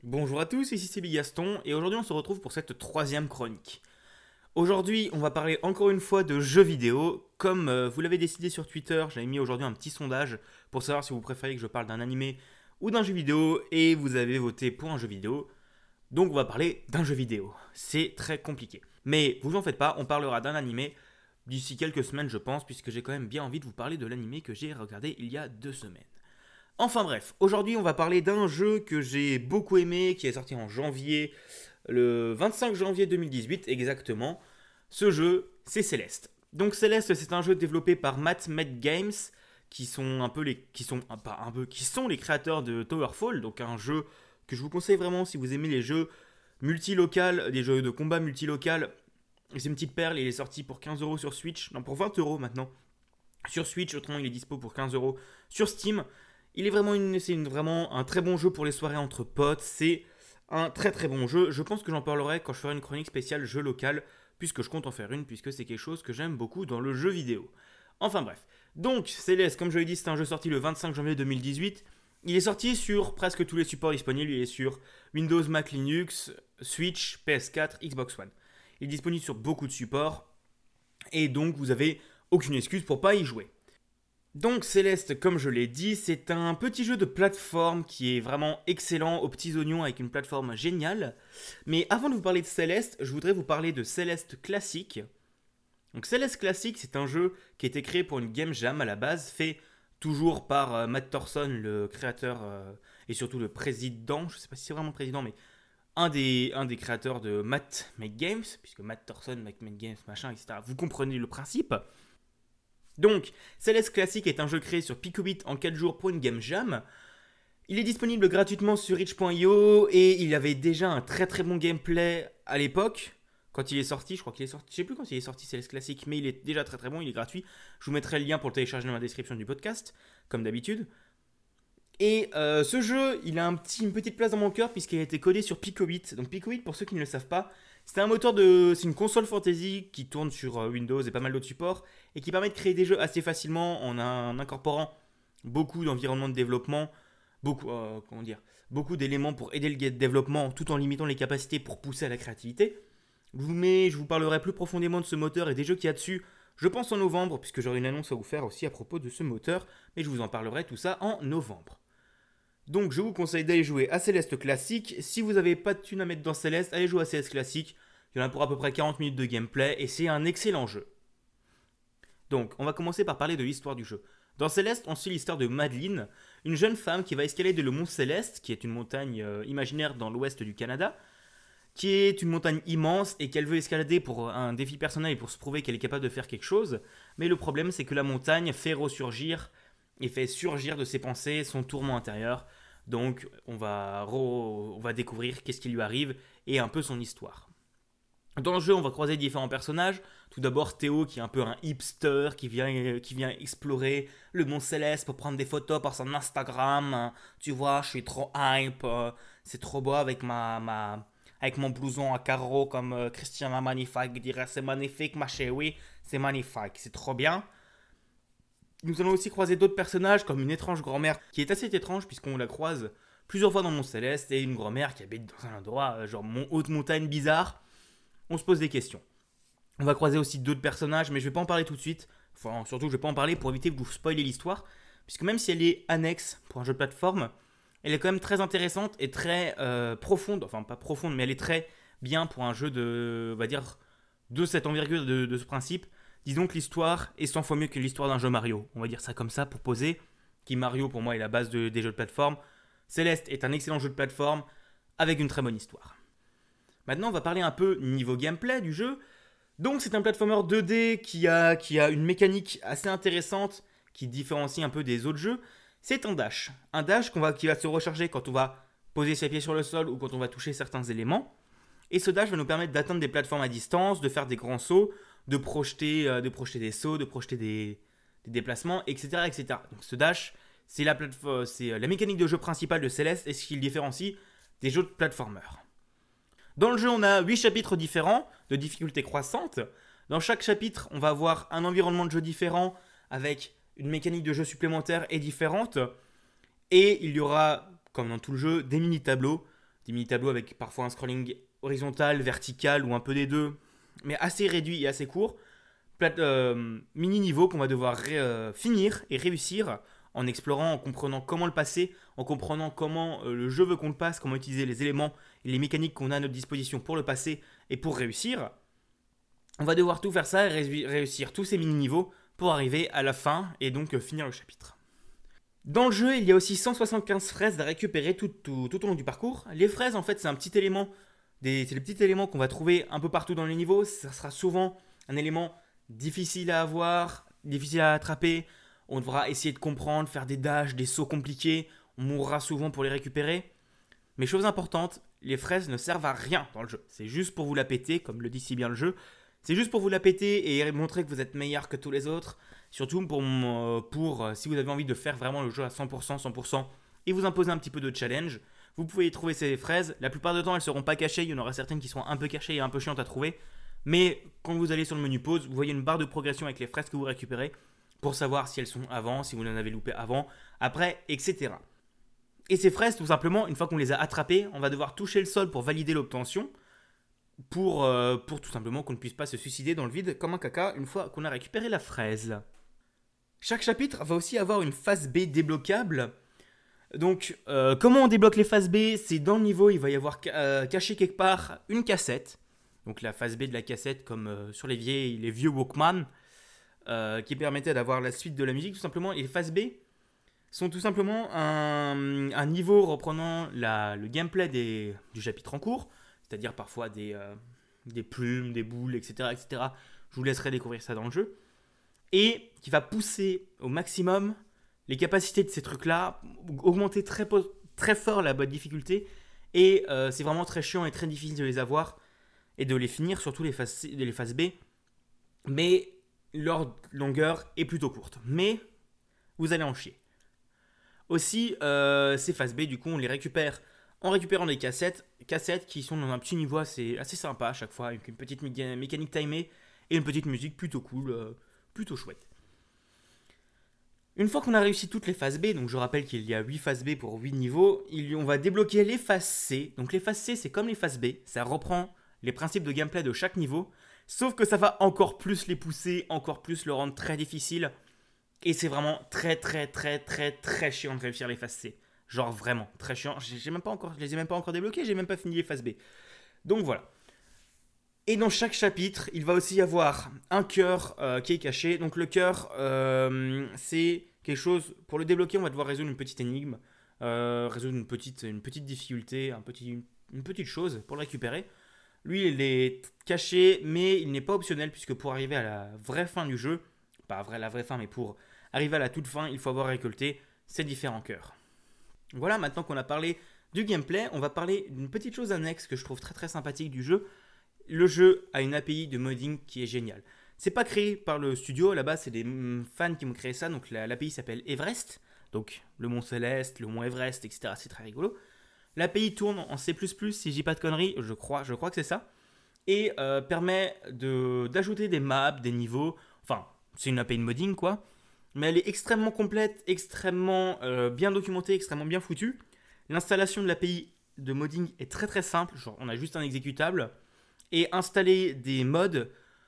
Bonjour à tous, ici c'est Bigaston et aujourd'hui on se retrouve pour cette troisième chronique. Aujourd'hui on va parler encore une fois de jeux vidéo. Comme vous l'avez décidé sur Twitter, j'avais mis aujourd'hui un petit sondage pour savoir si vous préférez que je parle d'un animé ou d'un jeu vidéo et vous avez voté pour un jeu vidéo. Donc on va parler d'un jeu vidéo. C'est très compliqué. Mais vous en faites pas, on parlera d'un animé d'ici quelques semaines je pense puisque j'ai quand même bien envie de vous parler de l'animé que j'ai regardé il y a 2 semaines. Enfin bref, aujourd'hui on va parler d'un jeu que j'ai beaucoup aimé, qui est sorti en janvier, le 25 janvier 2018 exactement. Ce jeu, c'est Céleste. Donc Céleste, c'est un jeu développé par Matt Med Games, qui sont un peu les, qui sont pas un peu, qui sont les créateurs de Towerfall, donc un jeu que je vous conseille vraiment si vous aimez les jeux multilocal, des jeux de combat multilocal. C'est une petite perle, il est sorti pour 15 € sur Switch, non pour 20 € maintenant. Sur Switch, autrement il est dispo pour 15 € sur Steam. Il est vraiment, vraiment un très bon jeu pour les soirées entre potes. C'est un très très bon jeu. Je pense que j'en parlerai quand je ferai une chronique spéciale jeu local, puisque je compte en faire une, puisque c'est quelque chose que j'aime beaucoup dans le jeu vidéo. Enfin bref. Donc, Céleste, comme je l'ai dit, c'est un jeu sorti le 25 janvier 2018. Il est sorti sur presque tous les supports disponibles. Il est sur Windows, Mac, Linux, Switch, PS4, Xbox One. Il est disponible sur beaucoup de supports. Et donc, vous avez aucune excuse pour pas y jouer. Donc Céleste, comme je l'ai dit, c'est un petit jeu de plateforme qui est vraiment excellent aux petits oignons avec une plateforme géniale. Mais avant de vous parler de Céleste, je voudrais vous parler de Céleste Classique. Donc Céleste Classique, c'est un jeu qui a été créé pour une game jam à la base, fait toujours par Matt Thorson, le créateur et surtout le président, je ne sais pas si c'est vraiment le président, mais un des créateurs de Matt Make Games, puisque Matt Thorson, Make Games, machin, etc. Vous comprenez le principe. Donc, Celeste Classic est un jeu créé sur Picobit en 4 jours pour une game jam. Il est disponible gratuitement sur itch.io et il avait déjà un très très bon gameplay à l'époque. Quand il est sorti, je crois qu'il est sorti, je sais plus quand il est sorti Celeste Classic, mais il est déjà très très bon, il est gratuit. Je vous mettrai le lien pour le télécharger dans la description du podcast, comme d'habitude. Et ce jeu, il a une petite place dans mon cœur puisqu'il a été codé sur Picobit. Donc Picobit, pour ceux qui ne le savent pas, c'est une console fantasy qui tourne sur Windows et pas mal d'autres supports et qui permet de créer des jeux assez facilement en incorporant beaucoup d'environnements de développement, beaucoup d'éléments pour aider le développement tout en limitant les capacités pour pousser à la créativité. Je vous parlerai plus profondément de ce moteur et des jeux qu'il y a dessus, je pense en novembre, puisque j'aurai une annonce à vous faire aussi à propos de ce moteur, mais je vous en parlerai tout ça en novembre. Donc je vous conseille d'aller jouer à Céleste Classique. Si vous n'avez pas de thunes à mettre dans Céleste, allez jouer à Céleste Classique. Il y en a pour à peu près 40 minutes de gameplay et c'est un excellent jeu. Donc on va commencer par parler de l'histoire du jeu. Dans Céleste, on suit l'histoire de Madeline, une jeune femme qui va escalader le mont Céleste, qui est une montagne imaginaire dans l'ouest du Canada, qui est une montagne immense et qu'elle veut escalader pour un défi personnel et pour se prouver qu'elle est capable de faire quelque chose. Mais le problème, c'est que la montagne fait ressurgir et fait surgir de ses pensées son tourment intérieur. Donc on va découvrir qu'est-ce qui lui arrive et un peu son histoire. Dans le jeu, on va croiser différents personnages. Tout d'abord, Théo, qui est un peu un hipster, qui vient explorer le Mont Céleste pour prendre des photos pour son Instagram. Tu vois, je suis trop hype. C'est trop beau avec mon blouson à carreaux, comme Christiana Magnifique dirait. C'est magnifique, ma chérie. C'est magnifique. C'est trop bien. Nous allons aussi croiser d'autres personnages, comme une étrange grand-mère, qui est assez étrange, puisqu'on la croise plusieurs fois dans le Mont Céleste, et une grand-mère qui habite dans un endroit, genre haute montagne bizarre. On se pose des questions. On va croiser aussi d'autres personnages, mais je vais pas en parler tout de suite. Enfin, surtout, je vais pas en parler pour éviter de vous spoiler l'histoire. Puisque même si elle est annexe pour un jeu de plateforme, elle est quand même très intéressante et très profonde. Enfin, pas profonde, mais elle est très bien pour un jeu de, on va dire, de cette envergure, de ce principe. Disons que l'histoire est 100 fois mieux que l'histoire d'un jeu Mario. On va dire ça comme ça pour poser. Qui Mario, pour moi, est la base des jeux de plateforme. Céleste est un excellent jeu de plateforme avec une très bonne histoire. Maintenant, on va parler un peu niveau gameplay du jeu. Donc, c'est un platformer 2D qui a une mécanique assez intéressante qui différencie un peu des autres jeux. C'est un dash. Un dash qui va se recharger quand on va poser ses pieds sur le sol ou quand on va toucher certains éléments. Et ce dash va nous permettre d'atteindre des plateformes à distance, de faire des grands sauts, de projeter des sauts, de projeter des déplacements, etc., etc. Donc, ce dash, c'est la mécanique de jeu principale de Celeste et ce qui le différencie des jeux de platformer. Dans le jeu, on a 8 chapitres différents, de difficulté croissante. Dans chaque chapitre, on va avoir un environnement de jeu différent, avec une mécanique de jeu supplémentaire et différente. Et il y aura, comme dans tout le jeu, des mini-tableaux des mini-tableaux avec parfois un scrolling horizontal, vertical ou un peu des deux, mais assez réduit et assez court. Mini-niveau qu'on va devoir finir et réussir en explorant, en comprenant comment le passer, en comprenant comment le jeu veut qu'on le passe, comment utiliser les éléments et les mécaniques qu'on a à notre disposition pour le passer et pour réussir. On va devoir tout faire ça et réussir tous ces mini-niveaux pour arriver à la fin et donc finir le chapitre. Dans le jeu, il y a aussi 175 fraises à récupérer tout au long du parcours. Les fraises, en fait, c'est un petit élément, c'est les petits éléments qu'on va trouver un peu partout dans les niveaux. Ça sera souvent un élément difficile à avoir, difficile à attraper. On devra essayer de comprendre, faire des dashs, des sauts compliqués. On mourra souvent pour les récupérer. Mais chose importante, les fraises ne servent à rien dans le jeu. C'est juste pour vous la péter, comme le dit si bien le jeu. C'est juste pour vous la péter et montrer que vous êtes meilleur que tous les autres. Surtout pour si vous avez envie de faire vraiment le jeu à 100% et vous imposer un petit peu de challenge. Vous pouvez y trouver ces fraises. La plupart du temps, elles ne seront pas cachées. Il y en aura certaines qui seront un peu cachées et un peu chiantes à trouver. Mais quand vous allez sur le menu pause, vous voyez une barre de progression avec les fraises que vous récupérez pour savoir si elles sont avant, si vous en avez loupé avant, après, etc. Et ces fraises, tout simplement, une fois qu'on les a attrapées, on va devoir toucher le sol pour valider l'obtention. Pour tout simplement qu'on ne puisse pas se suicider dans le vide comme un caca une fois qu'on a récupéré la fraise. Chaque chapitre va aussi avoir une phase B débloquable. Donc, comment on débloque les phases B? C'est dans le niveau, il va y avoir caché quelque part une cassette. Donc la phase B de la cassette, comme sur les vieux Walkman, qui permettait d'avoir la suite de la musique, tout simplement. Et les phases B sont tout simplement un niveau reprenant le gameplay du chapitre en cours, c'est-à-dire parfois des plumes, des boules, etc., etc. Je vous laisserai découvrir ça dans le jeu. Et qui va pousser au maximum les capacités de ces trucs-là, augmenter très fort la bonne difficulté. Et c'est vraiment très chiant et très difficile de les avoir et de les finir, surtout les phases B. Mais leur longueur est plutôt courte. Mais vous allez en chier. Aussi, ces phases B, du coup, on les récupère en récupérant des cassettes qui sont dans un petit niveau assez sympa à chaque fois, avec une petite mécanique timée et une petite musique plutôt cool, plutôt chouette. Une fois qu'on a réussi toutes les phases B, donc je rappelle qu'il y a 8 phases B pour 8 niveaux, on va débloquer les phases C. Donc les phases C, c'est comme les phases B, ça reprend les principes de gameplay de chaque niveau, sauf que ça va encore plus les pousser, encore plus le rendre très difficile. Et c'est vraiment très chiant de réussir les phases C. Genre vraiment, très chiant. Je les ai même pas encore débloqués, j'ai même pas fini les phases B. Donc voilà. Et dans chaque chapitre, il va aussi y avoir un cœur qui est caché. Donc le cœur, c'est quelque chose... Pour le débloquer, on va devoir résoudre une petite énigme, résoudre une petite difficulté, une petite chose pour le récupérer. Lui, il est caché, mais il n'est pas optionnel, puisque pour arriver à la vraie fin du jeu, pas la vraie fin, mais pour arriver à la toute fin, il faut avoir récolté ces différents cœurs. Voilà, maintenant qu'on a parlé du gameplay, on va parler d'une petite chose annexe que je trouve très sympathique du jeu. Le jeu a une API de modding qui est géniale. C'est pas créé par le studio, là-bas c'est des fans qui ont créé ça, donc l'API s'appelle Everest, donc le mont Céleste, le mont Everest, etc. C'est très rigolo. L'API tourne en C++, si je dis pas de conneries, je crois que c'est ça, et permet d'ajouter des maps, des niveaux, enfin c'est une API de modding quoi, mais elle est extrêmement complète, extrêmement bien documentée, extrêmement bien foutue. L'installation de l'API de modding est très simple, genre on a juste un exécutable, et installer des mods.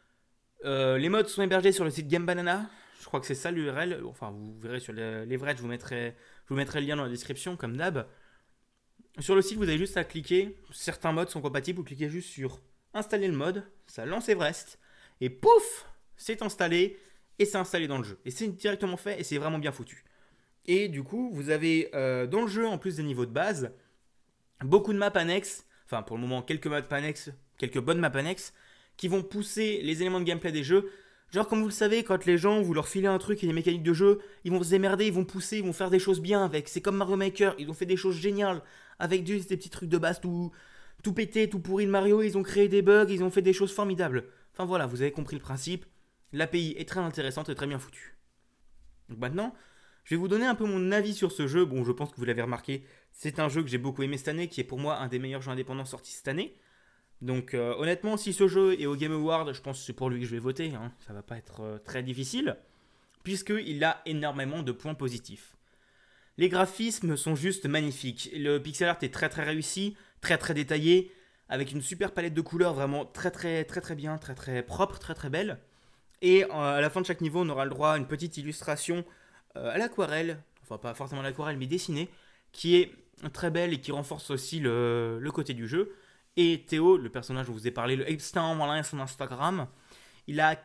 Les mods sont hébergés sur le site GameBanana, je crois que c'est ça l'URL, enfin vous verrez sur l'Everest, je vous mettrai le lien dans la description comme d'hab. Sur le site vous avez juste à cliquer, certains mods sont compatibles, vous cliquez juste sur installer le mod, ça lance Everest, et pouf, c'est installé, et c'est installé dans le jeu. Et c'est directement fait, et c'est vraiment bien foutu. Et du coup, vous avez dans le jeu, en plus des niveaux de base, beaucoup de maps annexes, enfin pour le moment quelques bonnes maps annexes, qui vont pousser les éléments de gameplay des jeux. Genre comme vous le savez, quand les gens vous leur filez un truc et des mécaniques de jeu, ils vont se démerder, ils vont pousser, ils vont faire des choses bien avec. C'est comme Mario Maker, ils ont fait des choses géniales avec des petits trucs de base tout pété, tout pourri de Mario, ils ont créé des bugs, ils ont fait des choses formidables. Enfin voilà, vous avez compris le principe. L'API est très intéressante et très bien foutue. Donc maintenant, je vais vous donner un peu mon avis sur ce jeu. Bon, je pense que vous l'avez remarqué, c'est un jeu que j'ai beaucoup aimé cette année, qui est pour moi un des meilleurs jeux indépendants sortis cette année. Donc honnêtement, si ce jeu est au Game Award, je pense que c'est pour lui que je vais voter. Hein. Ça va pas être très difficile, puisqu'il a énormément de points positifs. Les graphismes sont juste magnifiques. Le pixel art est très réussi, très très détaillé, avec une super palette de couleurs vraiment très très très très bien, très très propre, très très belle. Et à la fin de chaque niveau, on aura le droit à une petite illustration à l'aquarelle, enfin pas forcément à l'aquarelle, mais dessinée, qui est très belle et qui renforce aussi le côté du jeu. Et Théo, le personnage dont je vous ai parlé, le Epstein, voilà son Instagram, il a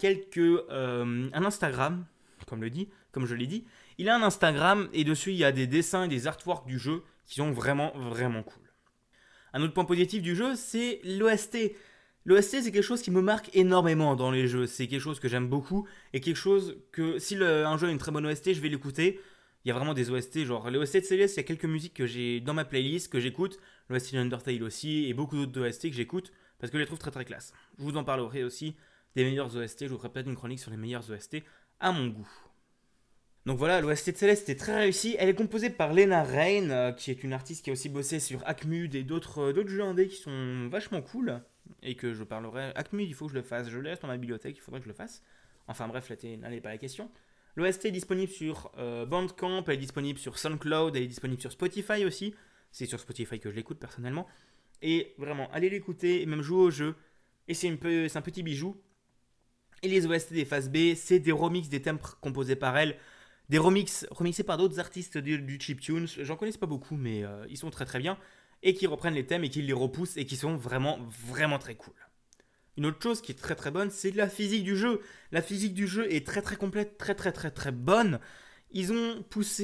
un Instagram, comme je l'ai dit, il a un Instagram et dessus il y a des dessins et des artworks du jeu qui sont vraiment vraiment cool. Un autre point positif du jeu, c'est l'OST. L'OST, c'est quelque chose qui me marque énormément dans les jeux. C'est quelque chose que j'aime beaucoup et quelque chose que si un jeu a une très bonne OST, je vais l'écouter. Il y a vraiment des OST, genre les OST de Céleste, il y a quelques musiques que j'ai dans ma playlist que j'écoute. L'OST d'Undertale aussi et beaucoup d'autres OST que j'écoute parce que je les trouve très très classe. Je vous en parlerai aussi des meilleures OST. Je vous ferai peut-être une chronique sur les meilleures OST à mon goût. Donc voilà, l'OST de Céleste est très réussie. Elle est composée par Lena Raine, qui est une artiste qui a aussi bossé sur Akmud et d'autres jeux indés qui sont vachement cool. Et que je parlerai. Akmud, il faut que je le fasse. Je le laisse dans ma bibliothèque, il faudrait que je le fasse. Enfin bref, là, n'allez pas la question. L'OST est disponible sur Bandcamp, elle est disponible sur SoundCloud, elle est disponible sur Spotify aussi. C'est sur Spotify que je l'écoute personnellement. Et vraiment, allez l'écouter et même jouer au jeu. Et c'est un petit bijou. Et les OST des phases B, c'est des remixes des thèmes composés par elle. Des remixés par d'autres artistes du chiptune. J'en connais pas beaucoup, mais ils sont très très bien. Et qui reprennent les thèmes et qui les repoussent et qui sont vraiment vraiment très cool. Une autre chose qui est très très bonne, c'est la physique du jeu. La physique du jeu est très très complète, très très très très bonne. Ils ont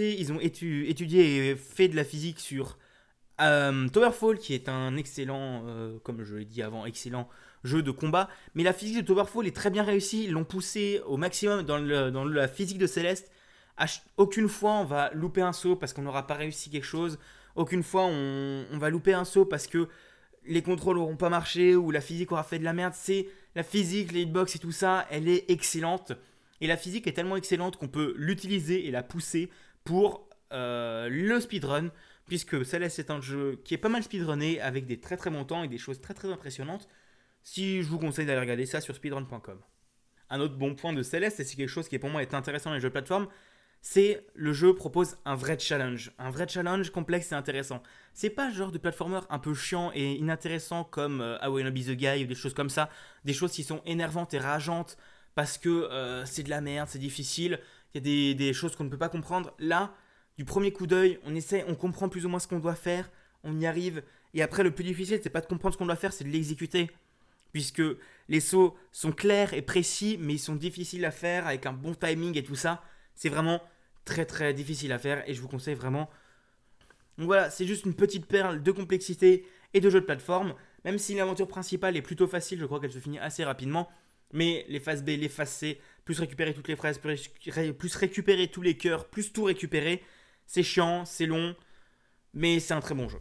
étudié et fait de la physique sur Towerfall, qui est un excellent, comme je l'ai dit avant, excellent jeu de combat. Mais la physique de Towerfall est très bien réussie. Ils l'ont poussé au maximum dans la physique de Céleste. Aucune fois on va louper un saut parce qu'on n'aura pas réussi quelque chose. Aucune fois on va louper un saut parce que les contrôles n'auront pas marché ou la physique aura fait de la merde. C'est la physique, les hitbox et tout ça, elle est excellente. Et la physique est tellement excellente qu'on peut l'utiliser et la pousser pour le speedrun. Puisque Celeste est un jeu qui est pas mal speedrunné avec des très très bons temps et des choses très très impressionnantes. Si je vous conseille d'aller regarder ça sur speedrun.com. Un autre bon point de Celeste, et c'est quelque chose qui pour moi est intéressant dans les jeux de plateforme, c'est le jeu propose un vrai challenge complexe et intéressant. C'est pas le genre de platformer un peu chiant et inintéressant comme I Wanna Be the Guy ou des choses comme ça, des choses qui sont énervantes et rageantes parce que c'est de la merde, c'est difficile, il y a des choses qu'on ne peut pas comprendre. Là, du premier coup d'œil, on comprend plus ou moins ce qu'on doit faire, on y arrive, et après le plus difficile, c'est pas de comprendre ce qu'on doit faire, c'est de l'exécuter. Puisque les sauts sont clairs et précis, mais ils sont difficiles à faire avec un bon timing et tout ça. C'est vraiment très très difficile à faire et je vous conseille vraiment. Donc voilà, c'est juste une petite perle de complexité et de jeu de plateforme. Même si l'aventure principale est plutôt facile, je crois qu'elle se finit assez rapidement. Mais les phases B, les phases C, plus récupérer toutes les fraises, plus récupérer tous les cœurs, plus tout récupérer, c'est chiant, c'est long, mais c'est un très bon jeu.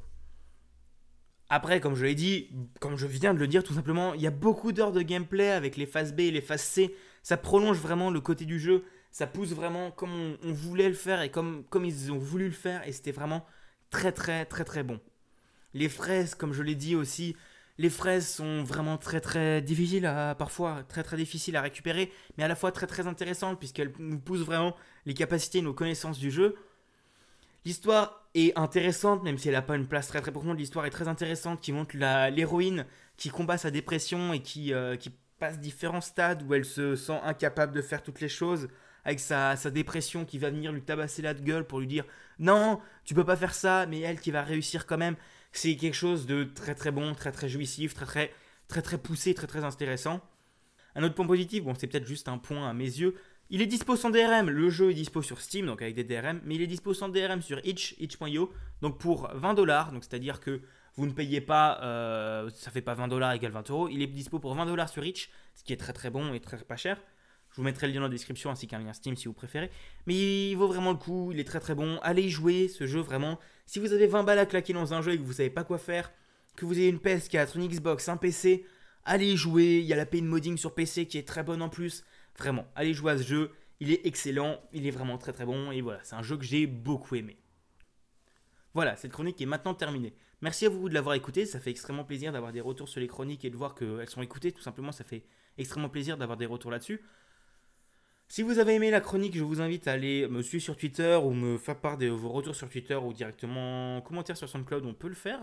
Après, comme je l'ai dit, comme je viens de le dire tout simplement, il y a beaucoup d'heures de gameplay avec les phases B et les phases C. Ça prolonge vraiment le côté du jeu. Ça pousse vraiment comme on voulait le faire et comme ils ont voulu le faire. Et c'était vraiment très très très très bon. Les fraises, comme je l'ai dit aussi, les fraises sont vraiment très très difficiles parfois très très difficiles à récupérer, mais à la fois très très intéressantes puisqu'elles nous poussent vraiment les capacités et nos connaissances du jeu. L'histoire est intéressante, même si elle n'a pas une place très très profonde. L'histoire est très intéressante, qui montre l'héroïne qui combat sa dépression et qui passe différents stades où elle se sent incapable de faire toutes les choses, avec sa dépression qui va venir lui tabasser la gueule pour lui dire non, tu peux pas faire ça, mais elle qui va réussir quand même. C'est quelque chose de très très bon, très très jouissif, très très très très poussé, très très intéressant. Un autre point positif, bon c'est peut-être juste un point à mes yeux, il est dispo sans DRM, le jeu est dispo sur Steam, donc avec des DRM, mais il est dispo sans DRM sur itch.io, donc pour 20$, donc c'est-à-dire que vous ne payez pas, ça fait pas 20$ égale 20€, il est dispo pour 20$ sur Itch, ce qui est très très bon et très pas cher. Je vous mettrai le lien dans la description ainsi qu'un lien Steam si vous préférez. Mais il vaut vraiment le coup, il est très très bon. Allez y jouer, ce jeu vraiment. Si vous avez 20 balles à claquer dans un jeu et que vous savez pas quoi faire, que vous ayez une PS4, une Xbox, un PC, allez y jouer. Il y a la paid modding sur PC qui est très bonne en plus. Vraiment, allez jouer à ce jeu. Il est excellent, il est vraiment très très bon. Et voilà, c'est un jeu que j'ai beaucoup aimé. Voilà, cette chronique est maintenant terminée. Merci à vous de l'avoir écouté, ça fait extrêmement plaisir d'avoir des retours sur les chroniques et de voir qu'elles sont écoutées. Tout simplement, ça fait extrêmement plaisir d'avoir des retours là-dessus. Si vous avez aimé la chronique, je vous invite à aller me suivre sur Twitter ou me faire part de vos retours sur Twitter ou directement en commentaire sur SoundCloud, on peut le faire.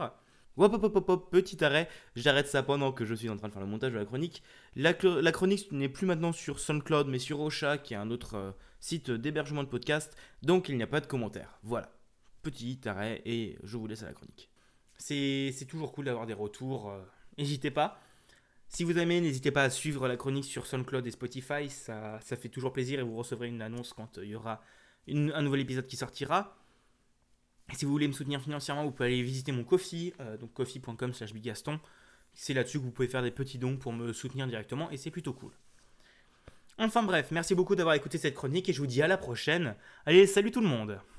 Hop, hop, hop, hop, hop, petit arrêt, j'arrête ça pendant que je suis en train de faire le montage de la chronique. La chronique n'est plus maintenant sur SoundCloud, mais sur Ocha, qui est un autre site d'hébergement de podcast, donc il n'y a pas de commentaires. Voilà, petit arrêt et je vous laisse à la chronique. C'est toujours cool d'avoir des retours, n'hésitez pas. Si vous aimez, n'hésitez pas à suivre la chronique sur SoundCloud et Spotify, ça fait toujours plaisir et vous recevrez une annonce quand il y aura un nouvel épisode qui sortira. Et si vous voulez me soutenir financièrement, vous pouvez aller visiter mon Ko-fi, donc ko-fi.com/bigaston. C'est là-dessus que vous pouvez faire des petits dons pour me soutenir directement et c'est plutôt cool. Enfin bref, merci beaucoup d'avoir écouté cette chronique et je vous dis à la prochaine. Allez, salut tout le monde!